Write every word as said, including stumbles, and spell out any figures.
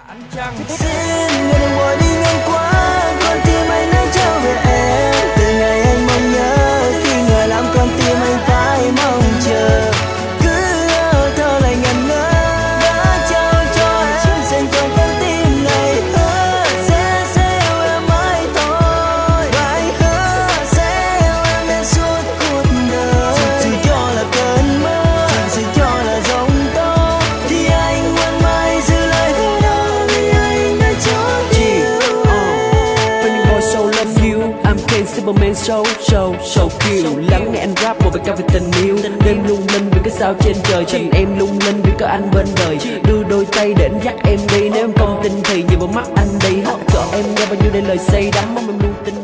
Anh chẳng xin người đừng vội đi ngang qua, con tim anh hãy trở về em. Từ ngày anh mong nhớ, khi người làm con tim anh phải mong chờ. Cứ lơ thơ lại ngẩn ngơ, đã trao cho em dành toàn con tim này. Hứa sẽ sẽ yêu em mãi thôi, và anh hứa sẽ yêu em đến suốt cuộc đời. Dù cho là cơn mưa, dù cho là giông tố, thì anh vẫn mãi giữ lời hứa đó, vì anh đã chót yêu em. Funny boy so love you, I'm Ken Superman so so so cute. Lắng nghe anh rap một bài ca về tình yêu. Đêm lung linh vì cái sao trên trời, tình em lung linh vì có anh bên đời. Đưa đôi tay để anh dắt em đi, nếu em không tin thì nhìn vào mắt anh đi. Hát cho em nghe bao nhiêu đây lời say đắm, mong em luôn tin.